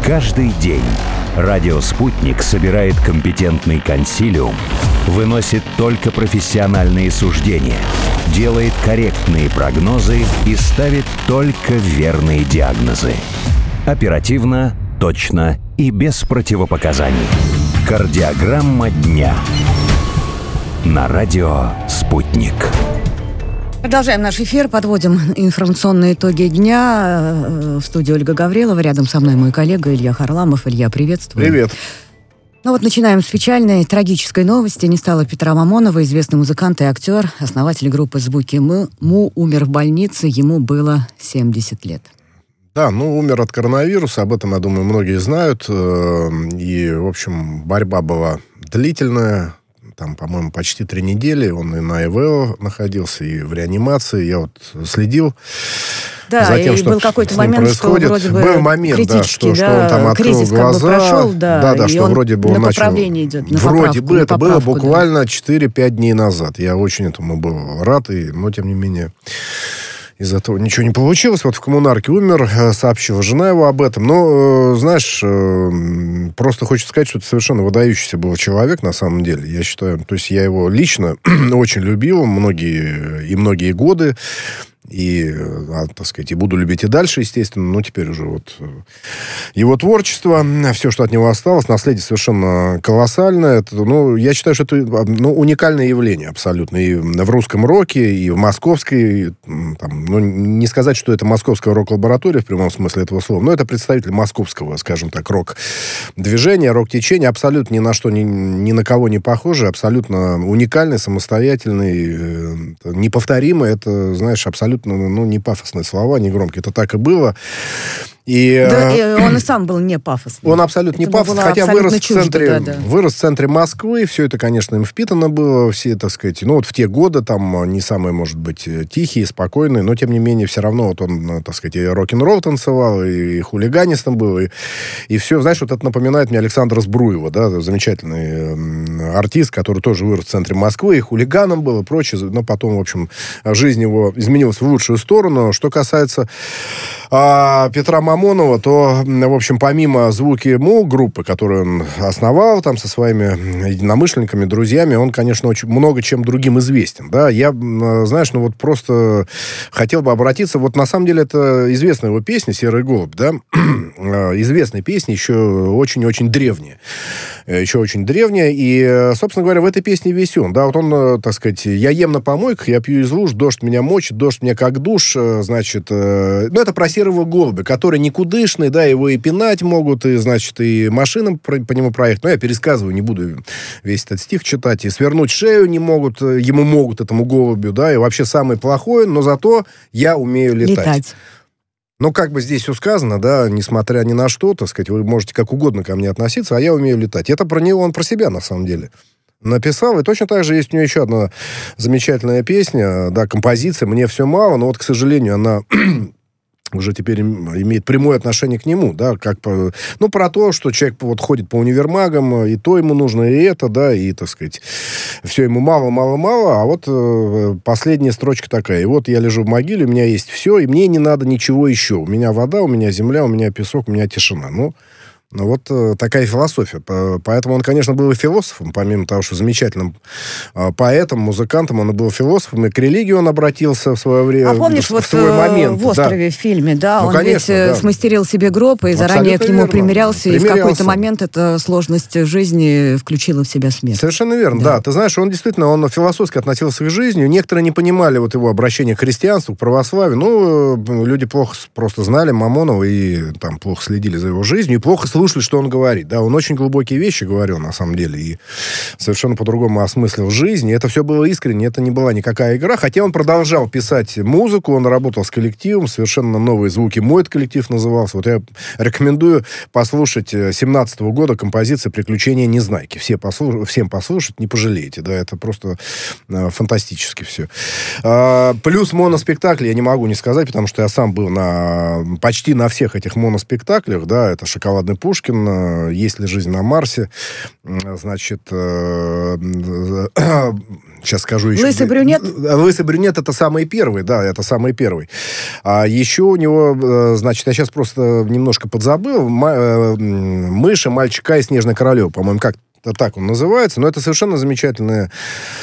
Каждый день радио «Спутник» собирает компетентный консилиум, выносит только профессиональные суждения, делает корректные прогнозы и ставит только верные диагнозы. Оперативно, точно и без противопоказаний. Кардиограмма дня. На радио «Спутник». Продолжаем наш эфир, подводим информационные итоги дня. В студии Ольга Гаврилова, рядом со мной мой коллега Илья Харламов. Илья, приветствую. Привет. Ну вот начинаем с печальной, трагической новости. Не стало Петра Мамонова, известный музыкант и актер, основатель группы «Звуки Му», умер в больнице, ему было 70 лет. Да, умер от коронавируса, об этом, я думаю, многие знают. И, в общем, борьба была длительная. Там, по-моему, почти 3 недели. Он и на ИВЛ находился, и в реанимации. Я вот следил за тем, что был какой-то с ним момент, происходит. Что вроде бы был момент, да, что он там открыл кризис глаза. Как бы прошел, да, что он вроде бы он на начал... поправление идет, на вроде бы это было поправку, буквально 4-5 дней назад. Я очень этому был рад, но тем не менее... Из-за этого ничего не получилось. Вот в коммунарке умер, сообщила жена его об этом. Но, знаешь, просто хочется сказать, что это совершенно выдающийся был человек, на самом деле. Я считаю, то есть я его лично очень любил многие годы. И, так сказать, и буду любить и дальше, естественно. Но теперь уже вот его творчество, все, что от него осталось, наследие совершенно колоссальное. Это, я считаю, что это уникальное явление абсолютно. И в русском роке, и в московской. Не сказать, что это московская рок-лаборатория в прямом смысле этого слова, но это представитель московского, скажем так, рок-движения, рок-течения. Абсолютно ни на что, ни на кого не похожий. Абсолютно уникальный, самостоятельный, неповторимый. Это, знаешь, абсолютно не пафосные слова, не громкие. Это так и было. И он и сам был не пафосный. Он абсолютно не пафосный, хотя вырос в центре Москвы. Все это, конечно, им впитано было. Все, так сказать, в те годы, там, не самые, может быть, тихие, спокойные, но, тем не менее, все равно вот он, так сказать, и рок-н-ролл танцевал, и хулиганистом был, и все. Знаешь, вот это напоминает мне Александра Збруева, да, замечательный артист, который тоже вырос в центре Москвы, и хулиганом был, и прочее. Но потом, в общем, жизнь его изменилась в лучшую сторону. Что касается Петра Мамонова, то, в общем, помимо «Звуки Му», группы, которую он основал там со своими единомышленниками, друзьями, он, конечно, очень много чем другим известен. Да? Я, знаешь, просто хотел бы обратиться... Вот, на самом деле, это известная его песня «Серый голубь», да? Известная песня, еще очень-очень древняя. И, собственно говоря, в этой песне весь он. Да? Вот он, так сказать, «Я ем на помойках, я пью из луж, дождь меня мочит, дождь меня как душ», значит... это про серого голубя, который никудышный, да, его и пинать могут, и, значит, и машинам по нему проехать. Но я пересказываю, не буду весь этот стих читать. И свернуть шею не могут, ему могут, этому голубю, да, и вообще самое плохое, но зато я умею летать. Как бы здесь все сказано, да, несмотря ни на что, так сказать, вы можете как угодно ко мне относиться, а я умею летать. Это про него, он про себя, на самом деле, написал. И точно так же есть у него еще одна замечательная песня, да, композиция «Мне все мало», но вот, к сожалению, она... уже теперь имеет прямое отношение к нему, да, про то, что человек вот ходит по универмагам, и то ему нужно, и это, да, и, так сказать, все ему мало, а вот последняя строчка такая: и вот я лежу в могиле, у меня есть все, и мне не надо ничего еще. У меня вода, у меня земля, у меня песок, у меня тишина. Вот такая философия. Поэтому он, конечно, был и философом, помимо того, что замечательным поэтом, музыкантом, он и был философом, и к религии он обратился в свое время, помнишь, в свой момент. В «Острове», в фильме, да, он конечно, ведь смастерил себе гроб и заранее к нему примирялся, и в какой-то момент эта сложность жизни включила в себя смерть. Совершенно верно, да. Ты знаешь, он действительно, философски относился к жизни. Некоторые не понимали вот его обращение к христианству, к православию. Люди плохо просто знали Мамонова и там плохо следили за его жизнью, и плохо слушали, что он говорит. Да, он очень глубокие вещи говорил, на самом деле, и совершенно по-другому осмыслил жизнь. И это все было искренне, это не была никакая игра. Хотя он продолжал писать музыку, он работал с коллективом, совершенно новые звуки. Мой коллектив назывался. Вот я рекомендую послушать 17-го года композицию «Приключения Незнайки». Всем послушать, не пожалеете. Да, это просто фантастически все. Плюс моноспектакли я не могу не сказать, потому что я сам был почти на всех этих моноспектаклях. Да, это «Шоколадный путь», Пушкин, «Есть ли жизнь на Марсе», значит, сейчас скажу еще. «Лысый брюнет»? «Лысый брюнет» — это самый первый, да, это самый первый. А еще у него, значит, я сейчас просто немножко подзабыл, «Мыши, мальчика и Снежная королева», по-моему, как так он называется, но это совершенно замечательное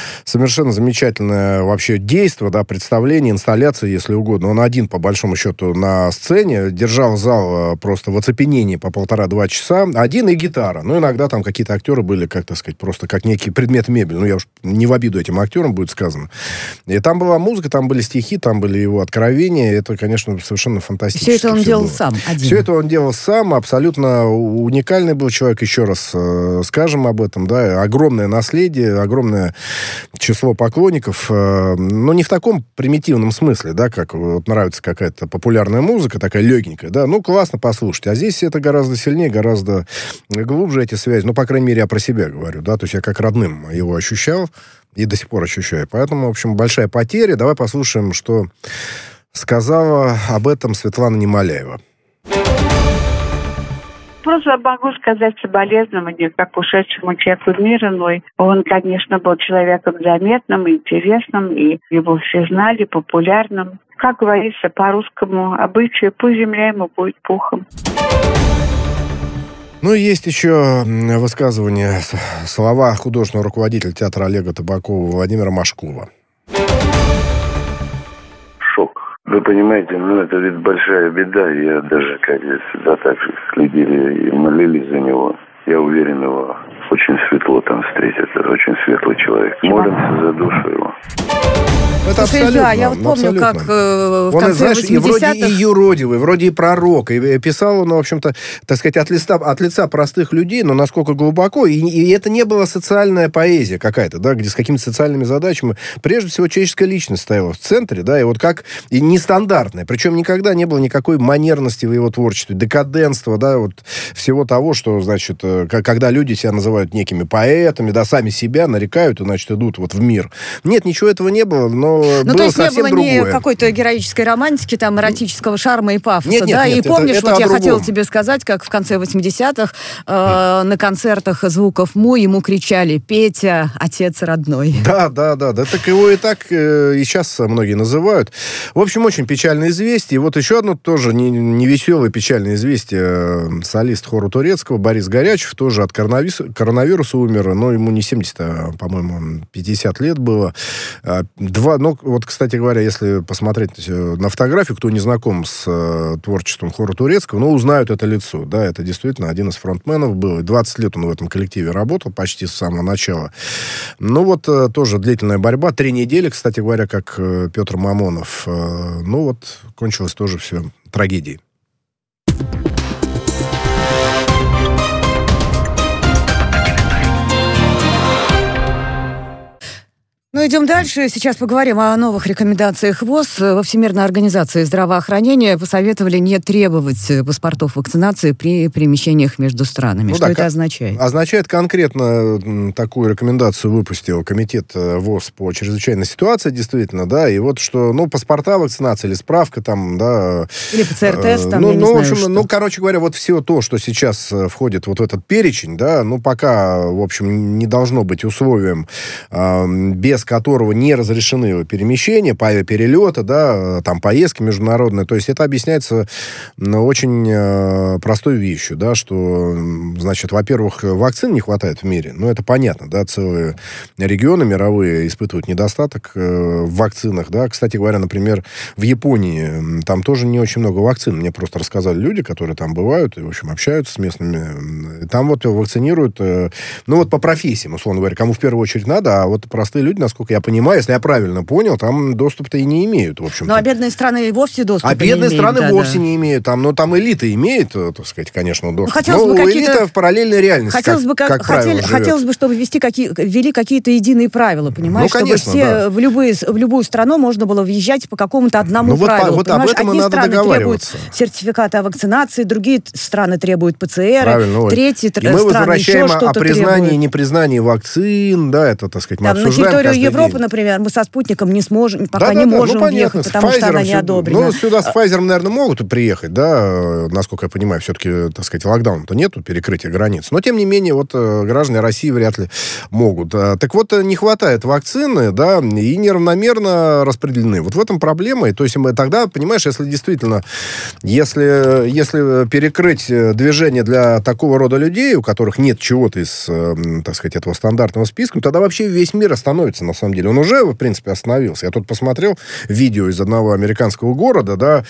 вообще действо, да, представление, инсталляция, если угодно. Он один, по большому счету, на сцене, держал зал просто в оцепенении по 1,5-2 часа. Один и гитара. Ну, иногда там какие-то актеры были, как, так сказать, просто как некий предмет мебели. Ну, я уж не в обиду этим актерам будет сказано. И там была музыка, там были стихи, там были его откровения. Это, конечно, совершенно фантастически. Все это он делал сам, один. Все это он делал сам. Абсолютно уникальный был человек. Еще раз скажем об этом, да, огромное наследие, огромное число поклонников, но не в таком примитивном смысле, да, как вот нравится какая-то популярная музыка, такая легенькая, да, ну, классно послушать, а здесь это гораздо сильнее, гораздо глубже эти связи, ну, по крайней мере, я про себя говорю, да, то есть я как родным его ощущал и до сих пор ощущаю, поэтому, в общем, большая потеря. Давай послушаем, что сказала об этом Светлана Немоляева. Просто могу сказать соболезнования как ушедшему человеку в мир иной. Он, конечно, был человеком заметным, интересным, и его все знали, популярным. Как говорится по русскому обычаю, пусть земля ему будет пухом. Ну, и есть еще высказывание, слова художественного руководителя театра Олега Табакова Владимира Машкова. Вы понимаете, это ведь большая беда. Я даже, как всегда, так же следили и молились за него. Я уверен, его очень светло там встретят. Это очень светлый человек. Молимся за душу его. Это слушай, Илья, я вот помню, как в он, конце знаешь, 80-х... и вроде и юродивый, вроде и пророк, и писал он, в общем-то, так сказать, от лица простых людей, но насколько глубоко, и это не была социальная поэзия какая-то, да, где с какими-то социальными задачами. Прежде всего, человеческая личность стояла в центре, да, и вот как и нестандартная, причем никогда не было никакой манерности в его творчестве, декаденства, да, вот всего того, что, значит, когда люди себя называют некими поэтами, да, сами себя нарекают и, значит, идут вот в мир. Нет, ничего этого не было, но было то есть совсем не было другое. ни какой-то героической романтики, там, эротического шарма и пафоса, нет, да? Нет, и помнишь, это вот я другом. хотела тебе сказать, как в конце 80-х на концертах звуков МУ ему кричали: «Петя, отец родной». Да, так его и так и сейчас многие называют. В общем, очень печальное известие. И вот еще одно тоже невеселое печальное известие. Солист хора турецкого Борис Горячев тоже от коронавируса умер, но ему не 70, а, по-моему, 50 лет было. Вот, кстати говоря, если посмотреть на фотографию, кто не знаком с творчеством хора турецкого, узнают это лицо. Да, это действительно один из фронтменов был. 20 лет он в этом коллективе работал, почти с самого начала. Тоже длительная борьба. 3 недели, кстати говоря, как Петр Мамонов. Кончилось тоже все трагедией. Идем дальше. Сейчас поговорим о новых рекомендациях ВОЗ. Во Всемирной организации здравоохранения посоветовали не требовать паспортов вакцинации при перемещениях между странами. Что это означает? Означает конкретно такую рекомендацию выпустил Комитет ВОЗ по чрезвычайной ситуации, действительно, да, и вот что, паспорта вакцинации или справка там, да. Или ПЦР-тест там, короче говоря, вот все то, что сейчас входит вот в этот перечень, да, пока, в общем, не должно быть условием, без которого не разрешены перемещения, перелеты, да, там, поездки международные. То есть это объясняется очень простой вещью, да, что, значит, во-первых, вакцин не хватает в мире. Это понятно, да, целые регионы мировые испытывают недостаток в вакцинах, да. Кстати говоря, например, в Японии там тоже не очень много вакцин. Мне просто рассказали люди, которые там бывают и, в общем, общаются с местными. Там вакцинируют, по профессиям, условно говоря, кому в первую очередь надо, а простые люди, насколько я понимаю, если я правильно понял, там доступ-то и не имеют, в общем-то. А бедные страны и вовсе доступа не имеют. А бедные страны вовсе не имеют. Там элита имеет, так сказать, конечно, доступ. Элита в параллельной реальности, хотелось бы, чтобы ввели какие-то единые правила, понимаешь? Конечно, чтобы все в любую страну можно было въезжать по какому-то одному правилу. Вот об этом и надо договариваться. Требуют сертификаты о вакцинации, другие страны требуют ПЦР, третьи страны еще что-то требуют. Мы возвращаем о признании и непризнании вакцин, да, это, так сказать, мы обсуждаем каждый Европу, например, мы со спутником не сможем, пока не можем въехать, потому что она не одобрена. Ну, сюда с Pfizer, наверное, могут приехать, да, насколько я понимаю, все-таки, так сказать, локдауна-то нету, перекрытия границ. Но, тем не менее, вот граждане России вряд ли могут. Так вот, не хватает вакцины, да, и неравномерно распределены. Вот в этом проблема. И, то есть мы тогда, понимаешь, если действительно, если перекрыть движение для такого рода людей, у которых нет чего-то из, так сказать, этого стандартного списка, тогда вообще весь мир остановится, на самом деле. Он уже, в принципе, остановился. Я тут посмотрел видео из одного американского города, да,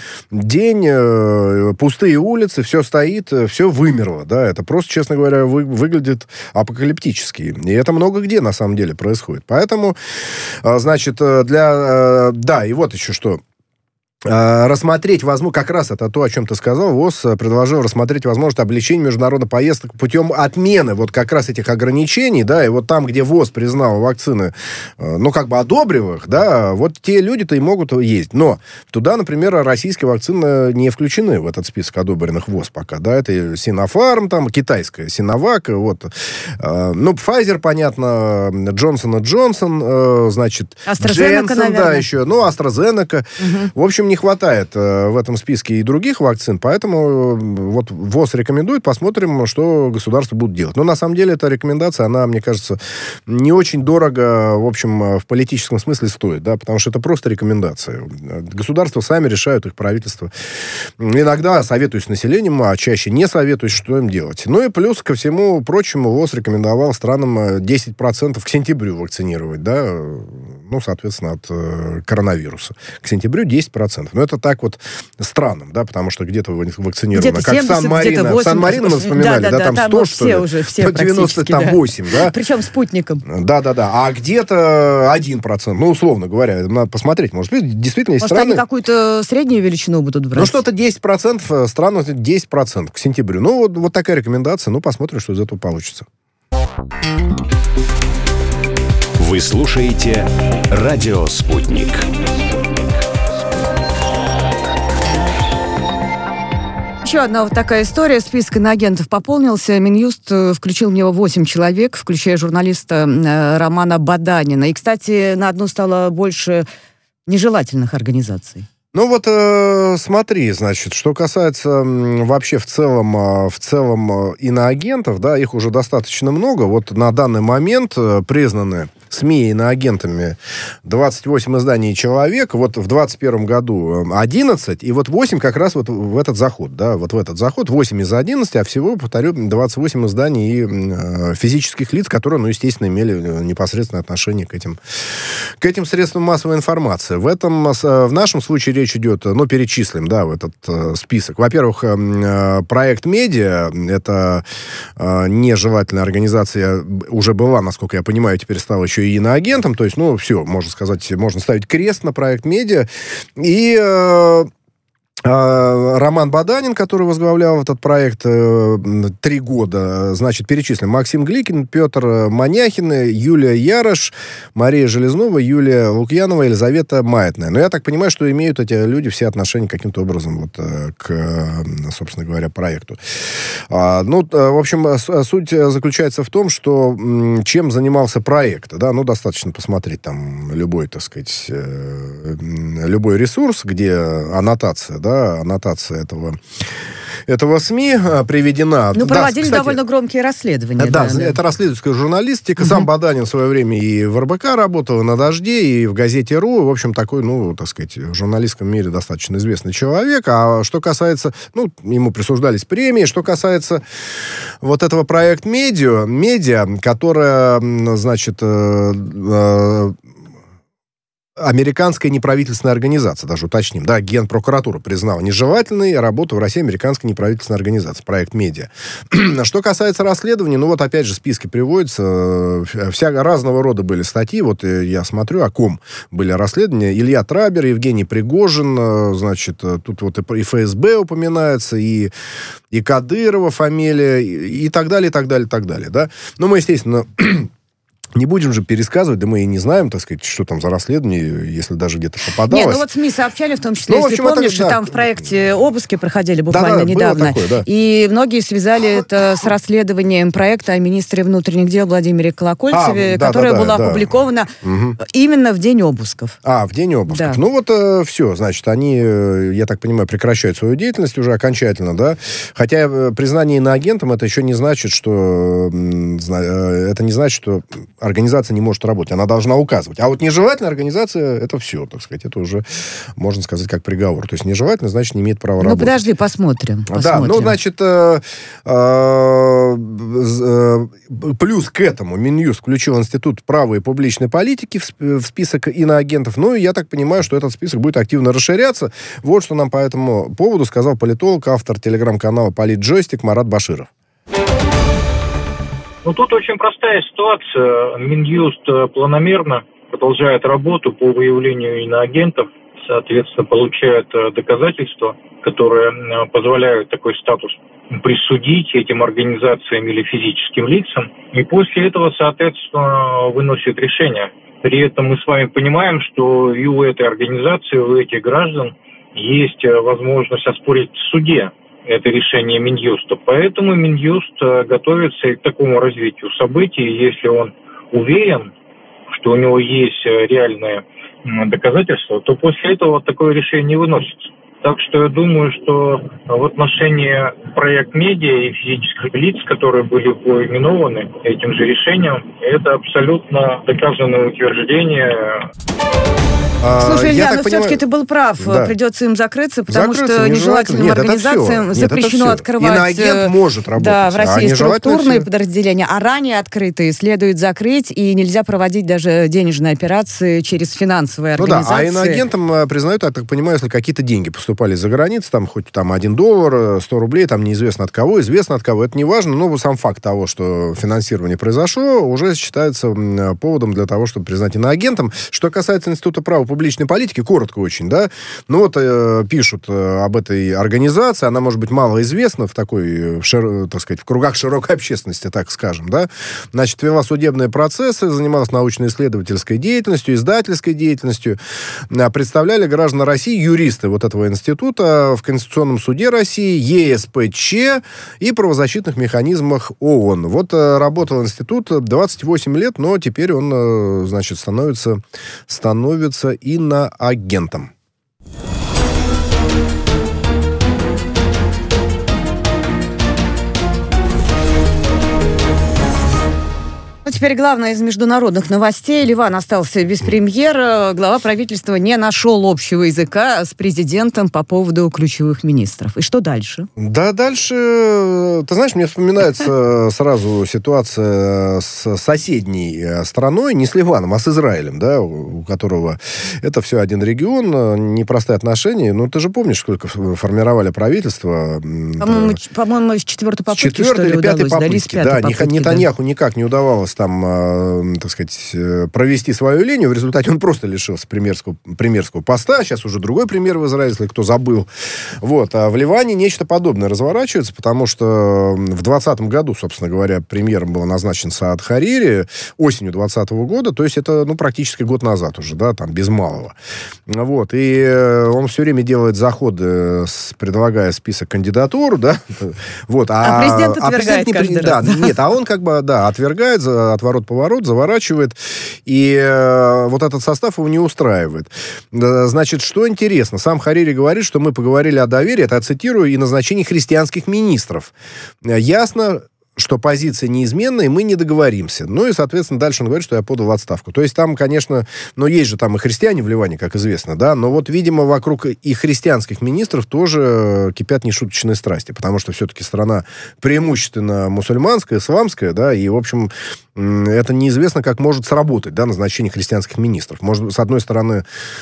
день, пустые улицы, все стоит, все вымерло, да, это просто, честно говоря, выглядит апокалиптически. И это много где, на самом деле, происходит. Поэтому, значит, да, и вот еще что. Рассмотреть возможность, как раз это то, о чем ты сказал, ВОЗ предложил рассмотреть возможность облегчения международных поездок путем отмены вот как раз этих ограничений, да, и вот там, где ВОЗ признал вакцины, ну, как бы одобрив их, да, вот те люди-то и могут ездить. Но туда, например, российские вакцины не включены в этот список одобренных ВОЗ пока, да, это Синофарм, там, китайская Синовак, вот. Ну, Pfizer, понятно, Джонсон & Джонсон, значит, Дженсен, да, еще, ну, AstraZeneca. В общем, не хватает в этом списке и других вакцин, поэтому вот ВОЗ рекомендует, посмотрим, что государства будут делать. Но на самом деле эта рекомендация, она, мне кажется, не очень дорого, в общем, в политическом смысле стоит, да, потому что это просто рекомендация. Государства сами решают, их правительство. Иногда советуюсь с населением, а чаще не советуюсь, что им делать. Ну и плюс ко всему прочему ВОЗ рекомендовал странам 10% к сентябрю вакцинировать, да, ну, соответственно, от коронавируса. К сентябрю 10%. Но это так вот странно, да, потому что где-то вакцинировано. Где-то 70, как Сан-Марино. Где-то Сан-Марино мы вспоминали, да, там 100, вот что ли? уже, все 98, да. Причем спутником. Да. А где-то 1%, ну, условно говоря, надо посмотреть. Может быть, действительно есть страны... Может, они какую-то среднюю величину будут брать? Ну, что-то 10%, страны 10% к сентябрю. Ну, вот такая рекомендация. Ну, посмотрим, что из этого получится. Вы слушаете «Радио Спутник». Еще одна вот такая история. Список иноагентов пополнился. Минюст включил в него 8 человек, включая журналиста Романа Баданина. И, кстати, на одну стало больше нежелательных организаций. Ну вот смотри, значит, что касается вообще в целом иноагентов, да, их уже достаточно много. Вот на данный момент признаны СМИ иноагентами 28 изданий «Человек», вот в 2021 году 11, и вот 8 как раз вот в этот заход, да, вот в этот заход, 8 из 11, а всего, повторю, 28 изданий и физических лиц, которые, ну, естественно, имели непосредственное отношение к этим средствам массовой информации. В нашем случае речь идет, ну, перечислим, да, в этот список. Во-первых, проект «Медиа», это нежелательная организация, уже была, насколько я понимаю, теперь стала еще и иноагентом, то есть, ну, все, можно сказать, можно ставить крест на проект «Медиа». И Роман Баданин, который возглавлял этот проект 3 года, значит, перечислим: Максим Гликин, Петр Маняхин, Юлия Ярош, Мария Железнова, Юлия Лукьянова, Елизавета Маятная. Но я так понимаю, что имеют эти люди все отношения каким-то образом вот к, собственно говоря, проекту. Ну, в общем, суть заключается в том, что чем занимался проект, да, ну, достаточно посмотреть там любой, так сказать, любой ресурс, где аннотация, да, аннотация этого СМИ приведена. Ну, проводили, да, кстати, довольно громкие расследования. Да, это расследовательская журналистика. Сам Баданин в свое время и в РБК работал, и на «Дожде», и в газете «Ру». В общем, такой, ну, так сказать, в журналистском мире достаточно известный человек. А что касается... Ну, ему присуждались премии. Что касается вот этого проекта «Медиа», которая, значит... американская неправительственная организация, даже уточним, да, Генпрокуратура признала нежелательной работу в России американской неправительственной организации, проект «Медиа». Что касается расследований, ну вот опять же списки приводятся, разного рода были статьи, вот я смотрю, о ком были расследования: Илья Трабер, Евгений Пригожин, значит, тут вот и ФСБ упоминается, и Кадырова фамилия, и так далее, и так далее, и так далее, да. Ну, мы, естественно... Не будем же пересказывать, да мы и не знаем, так сказать, что там за расследование, если даже где-то попадалось. Нет, ну вот СМИ сообщали, в том числе, если помнишь, что там в проекте обыски проходили буквально недавно. Было такое, да. И многие связали это с расследованием проекта о министре внутренних дел Владимире Колокольцеве, которое было опубликовано именно в день обысков. В день обысков. Да. Ну вот все, значит, они, я так понимаю, прекращают свою деятельность уже окончательно, да. Хотя признание иноагентом это еще не значит, что организация не может работать, она должна указывать. А вот нежелательная организация, это все, так сказать, это уже, можно сказать, как приговор. То есть нежелательно, значит, не имеет права работать. Ну, подожди, посмотрим. Да, ну, значит, плюс к этому Минюст включил Институт права и публичной политики в список иноагентов. Ну, и я так понимаю, что этот список будет активно расширяться. Вот что нам по этому поводу сказал политолог, автор телеграм-канала «Политджойстик» Марат Баширов. Ну, тут очень простая ситуация. Минюст планомерно продолжает работу по выявлению иноагентов, соответственно, получает доказательства, которые позволяют такой статус присудить этим организациям или физическим лицам. И после этого, соответственно, выносит решение. При этом мы с вами понимаем, что и у этой организации, у этих граждан есть возможность оспорить в суде это решение Минюста. Поэтому Минюст готовится и к такому развитию событий. Если он уверен, что у него есть реальные доказательства, то после этого такое решение выносится. Так что я думаю, что в отношении проект медиа и физических лиц, которые были поименованы этим же решением, это абсолютно доказанное утверждение. Слушай, Илья, но все-таки ты был прав. Да. Придется им закрыться, потому что нежелательным организациям запрещено открывать иноагент может работать, в России структурные подразделения, а ранее открытые следует закрыть, и нельзя проводить даже денежные операции через финансовые организации. А иноагентам признают, я так понимаю, если какие-то деньги поступали за границу, там хоть там $1, 100 рублей, там неизвестно от кого, известно от кого, это не важно, но сам факт того, что финансирование произошло, уже считается поводом для того, чтобы признать иноагентом. Что касается Института права публичной политики, коротко очень, да, ну вот пишут об этой организации, она может быть малоизвестна в такой, так сказать, в кругах широкой общественности, так скажем, да, значит, вела судебные процессы, занималась научно-исследовательской деятельностью, издательской деятельностью, представляли граждан России юристы вот этого института в Конституционном суде России, ЕСПЧ и правозащитных механизмах ООН. Вот работал институт 28 лет, но теперь он, значит, становится иноагентом. Теперь главное из международных новостей. Ливан остался без премьера. Глава правительства не нашел общего языка с президентом по поводу ключевых министров. И что дальше? Да, дальше... Ты знаешь, мне вспоминается сразу ситуация с соседней страной, не с Ливаном, а с Израилем, да, у которого это все один регион, непростые отношения. Ну, ты же помнишь, сколько формировали правительство? По-моему, с четвертой попытки, что ли, или пятой удалось? попытки, да. Нетаньяху никак не удавалось там, так сказать, провести свою линию. В результате он просто лишился премьерского поста. Сейчас уже другой премьер в Израиле, если кто забыл. Вот. А в Ливане нечто подобное разворачивается, потому что в 2020 году, собственно говоря, премьером был назначен Саад Харири осенью 2020 года, то есть это, практически год назад уже, да, там, без малого. Вот. И он все время делает заходы, предлагая список кандидатур, да. Вот. А президент отвергает каждый раз. Нет, а он отвергает, отворот-поворот, заворачивает, и вот этот состав его не устраивает. Значит, что интересно, сам Харири говорит, что мы поговорили о доверии, это я цитирую, и назначении христианских министров. Ясно, что позиция неизменна, и мы не договоримся. Ну и, соответственно, дальше он говорит, что я подал в отставку. То есть там, конечно, есть же там и христиане в Ливане, как известно, да, но вот, видимо, вокруг и христианских министров тоже кипят нешуточные страсти, потому что все-таки страна преимущественно мусульманская, исламская, да, и, в общем, это неизвестно, как может сработать, да, назначение христианских министров. Может, с одной стороны,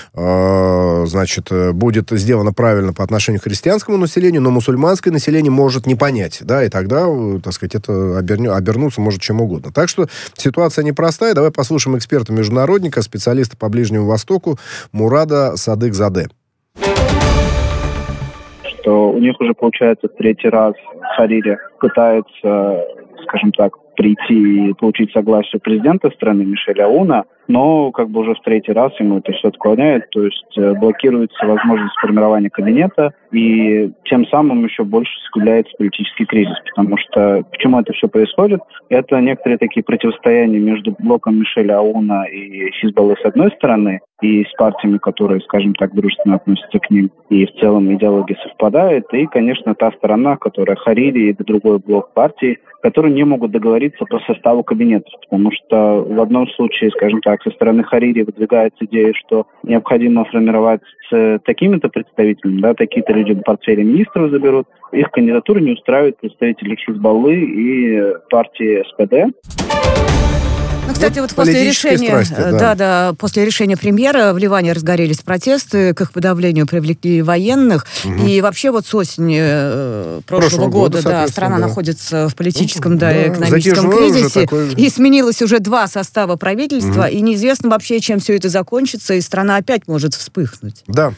значит, будет сделано правильно по отношению к христианскому населению, но мусульманское население может не понять, да, и тогда, так сказать, это обернуться может чем угодно. Так что ситуация непростая. Давай послушаем эксперта-международника, специалиста по Ближнему Востоку Мурада Садыкзаде. Что у них уже, получается, третий раз Харири пытается, скажем так, прийти и получить согласие президента страны Мишеля Ауна, но как бы уже в третий раз ему это все отклоняет, то есть блокируется возможность формирования кабинета, и тем самым еще больше усугубляется политический кризис, потому что почему это все происходит? Это некоторые такие противостояния между блоком Мишеля Ауна и Хизбаллы с одной стороны, и с партиями, которые, скажем так, дружественно относятся к ним, и в целом идеология совпадает, и, конечно, та сторона, которая Харири, и другой блок партий, которые не могут договориться по составу кабинетов, потому что в одном случае, скажем так, со стороны Харири выдвигается идея, что необходимо формировать с такими-то представителями, да, такие-то люди портфели министров заберут, их кандидатуру не устраивают представители Хизбаллы и партии СПД. Ну, кстати, вот после решения, после решения премьера в Ливане разгорелись протесты, к их подавлению привлекли военных, и вообще вот с осени прошлого года страна находится в политическом, и экономическом кризисе, и сменилось уже 2 состава правительства, и неизвестно вообще, чем все это закончится, и страна опять может вспыхнуть. Да.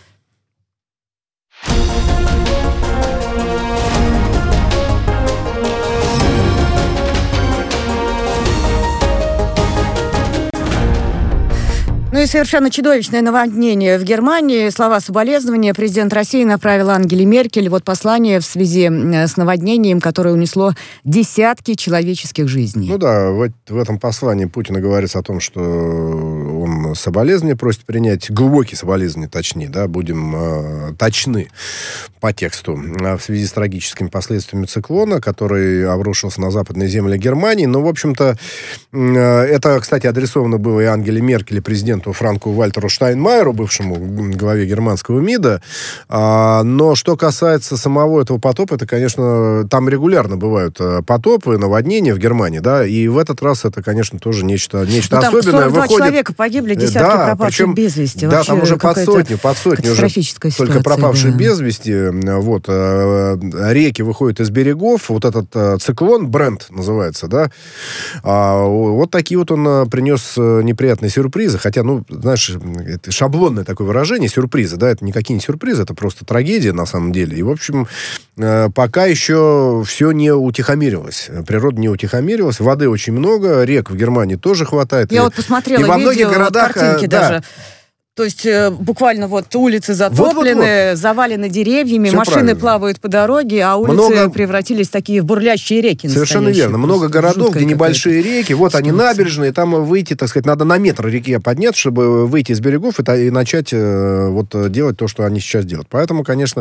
Ну и совершенно чудовищное наводнение в Германии. Слова соболезнования президент России направил Ангеле Меркель. Вот послание в связи с наводнением, которое унесло десятки человеческих жизней. Ну да, в этом послании Путина говорится о том, что он соболезнования просит принять, глубокие соболезнования, точнее, да, будем точны по тексту, в связи с трагическими последствиями циклона, который обрушился на западные земли Германии. Ну, в общем-то, это, кстати, адресовано было и Ангеле Меркель, и президенту Франку Вальтеру Штайнмайеру, бывшему главе германского МИДа. Но что касается самого этого потопа, это, конечно, там регулярно бывают потопы, наводнения в Германии, да, и в этот раз это, конечно, тоже нечто особенное. 42 человека погибли, десятки пропавших без вести. Да, там уже под сотню уже только пропавшие без вести. Вот. Реки выходят из берегов. Вот этот циклон, Брент называется, да, вот такие вот он принес неприятные сюрпризы. Хотя, ну, знаешь, это шаблонное такое выражение, сюрпризы, да, это никакие не сюрпризы, это просто трагедия на самом деле. И, в общем, пока еще все не утихомирилось. Природа не утихомирилась, воды очень много, рек в Германии тоже хватает. Я вот посмотрела во многих городах, картинки даже. То есть буквально вот улицы затоплены, завалены деревьями, все машины правильно. Плавают по дороге, а улицы превратились в такие бурлящие реки. Совершенно верно. Много городов, где небольшие реки, вот они набережные, там выйти, так сказать, надо на метр реке подняться, чтобы выйти из берегов и начать вот делать то, что они сейчас делают. Поэтому, конечно,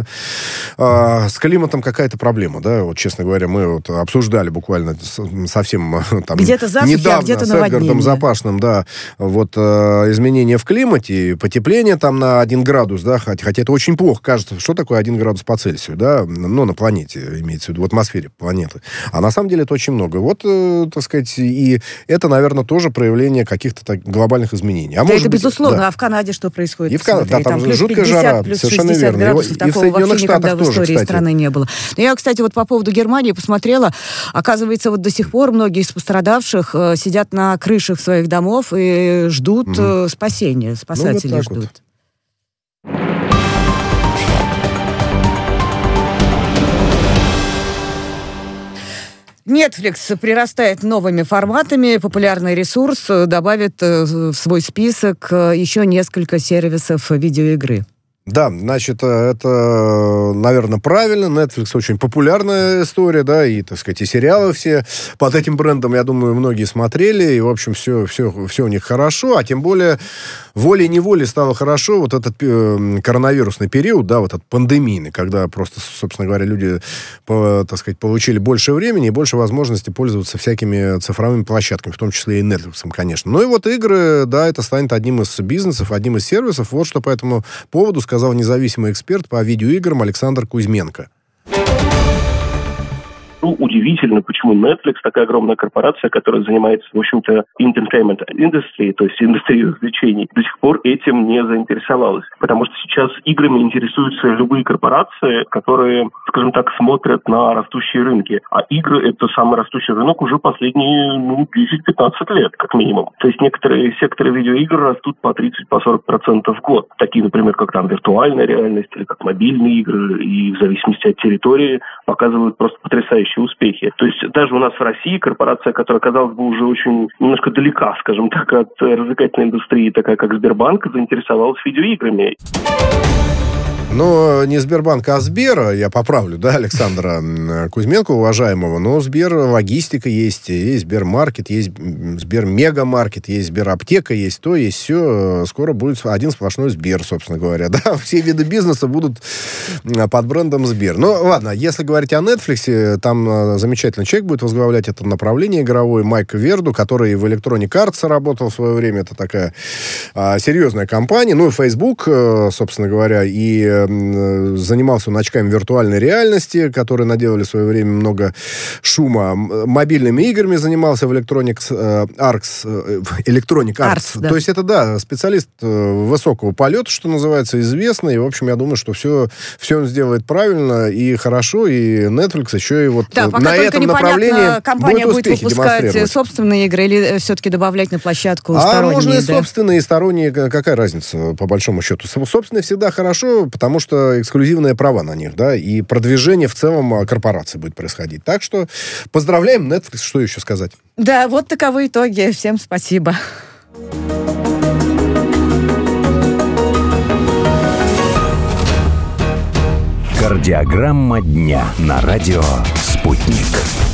с климатом какая-то проблема, да, вот, честно говоря, мы вот обсуждали буквально совсем там где-то засухи, недавно где-то с Эдгардом Запашным, да, вот изменения в климате, потепление там на 1 градус, да, хотя это очень плохо. Кажется, что такое 1 градус по Цельсию, да, ну, на планете, имеется в виду, в атмосфере планеты. А на самом деле это очень много. Вот, так сказать, и это, наверное, тоже проявление каких-то глобальных изменений. А да, это безусловно. Да. А в Канаде что происходит? И в Канаде, да, там жуткая жара, совершенно верно. Градусов, и в Соединенных Штатах тоже, в истории страны не было. Но я, кстати, вот по поводу Германии посмотрела. Оказывается, вот до сих пор многие из пострадавших сидят на крышах своих домов и ждут спасения. Спасатели ждут. Netflix прирастает новыми форматами. Популярный ресурс добавит в свой список еще несколько сервисов видеоигры. Да, значит, это, наверное, правильно. Netflix очень популярная история, да, и, так сказать, и сериалы все под этим брендом, я думаю, многие смотрели, и, в общем, все у них хорошо, а тем более волей-неволей стало хорошо вот этот коронавирусный период, да, вот этот пандемийный, когда просто, собственно говоря, люди, так сказать, получили больше времени и больше возможностей пользоваться всякими цифровыми площадками, в том числе и Netflix, конечно. Ну и вот игры, да, это станет одним из бизнесов, одним из сервисов. Вот что по этому поводу сказал независимый эксперт по видеоиграм Александр Кузьменко. Ну, удивительно, почему Netflix, такая огромная корпорация, которая занимается, в общем-то, entertainment industry, то есть индустрией развлечений, до сих пор этим не заинтересовалась. Потому что сейчас играми интересуются любые корпорации, которые, скажем так, смотрят на растущие рынки. А игры — это самый растущий рынок уже последние, 10-15 лет, как минимум. То есть некоторые секторы видеоигр растут по 30-40% в год. Такие, например, как там виртуальная реальность или как мобильные игры. И в зависимости от территории показывают просто потрясающие настоящие успехи. То есть даже у нас в России корпорация, которая, казалось бы, уже очень немножко далека, скажем так, от развлекательной индустрии, такая как Сбербанк, заинтересовалась видеоиграми. Но не Сбербанк, а Сбер, я поправлю, да, Александра Кузьменко, уважаемого, но Сбер логистика есть Сбермаркет, есть Сбермегамаркет, есть Сбераптека, есть то, есть все. Скоро будет один сплошной Сбер, собственно говоря, да, все виды бизнеса будут под брендом Сбер. Ну, ладно, если говорить о Netflix, там замечательный человек будет возглавлять это направление игровое, Майк Верду, который в Electronic Arts работал в свое время, это такая серьезная компания, ну, и Facebook, собственно говоря, и занимался он очками виртуальной реальности, которые наделали в свое время много шума. Мобильными играми занимался в Electronic Arts. Да. То есть это, да, специалист высокого полета, что называется, известный. И, в общем, я думаю, что все он сделает правильно и хорошо, и Netflix еще и вот да, на этом направлении компания будет выпускать собственные игры или все-таки добавлять на площадку сторонние? Можно и собственные, и сторонние. Какая разница, по большому счету? Собственные всегда хорошо, потому что эксклюзивные права на них, да, и продвижение в целом корпорации будет происходить. Так что поздравляем Netflix, что еще сказать? Да, вот таковы итоги. Всем спасибо. Кардиограмма дня на радио «Спутник».